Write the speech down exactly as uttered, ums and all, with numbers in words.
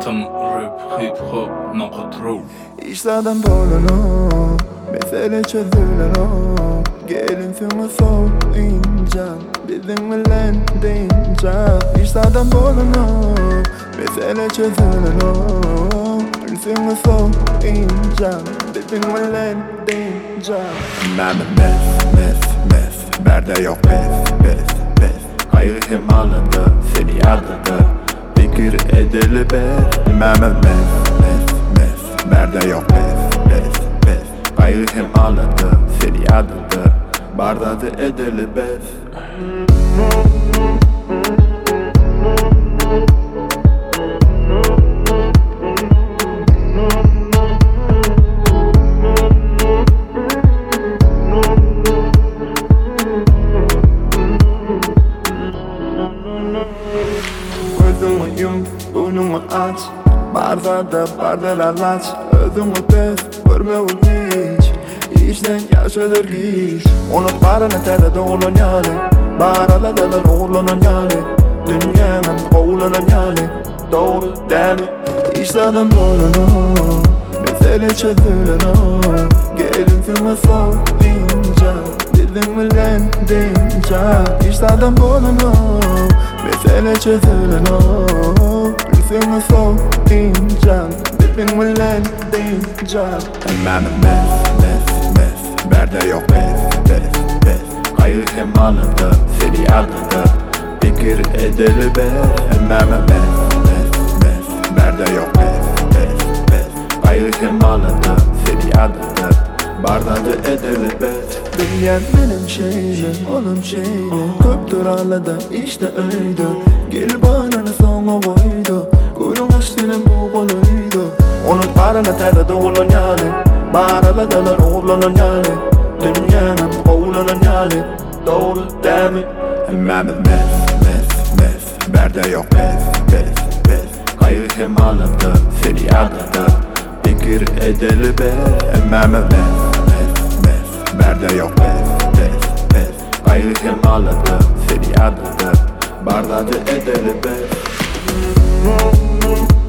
Hayatım rap, hip hop, nakatro. İşlerden bolano, mesele çözüleno. Gelin sana soğuyunca, bizim lan deyince. İşlerden bolano, mesele çözüleno. Sana soğuyunca, bizim lan deyince. Meme mes, mes, mes, berde yok pes, pes, pes. Kaygım alındı, seni yadırdı. Fikir edili be. Meme mes, mes, mes, berde yok pes, pes, pes. Kaygım alındı, seni yadırdı. Bardadı edili bez. Gözümü yum, burnumu aç. Barda bardalar aç. Özümü tez, görmüyorum hiç. İşten yaşadır hiç. Unut barını tede doğulan yali. Baraladılar oğlanan yali. Dünyanın oğlanan yali. Doğru değil mi? İşlerden bolano, mesele çözüleno. Gelin sana soğuyunca, dedim mi lan deyince. İşlerden bolano, mesele çözüleno. Sana soğuyunca, dedim mi lan deyince. Meme mes, mes, mes, berde yok pes, pes, pes. Kaygım alındı, seni yadırdı. Fikir edili be. Meme mes, mes, mes, berde yok pes, pes, pes. Kaygım alındı, seni yadırdı. Bardadı edili be. Dünya benim şeyim, onun şeyim. Köptür ağladı, işte öyle. Gel bana sana koydu. Kuyruğun aşkının bu koluydu. Unut barını terde doğulan yali. Baraladılar oğlanan yali. Dünyanın oğlanan yali. Doğru değil mi? Meme mes, mes, mes, berde yok pes, pes, pes. Kaygım alındı, seni yadırdı. Fikir edili be. Meme mes, mes, mes, berde yok pes, pes, pes. Kaygım alındı, seni yadırdı. Bardadı edili be.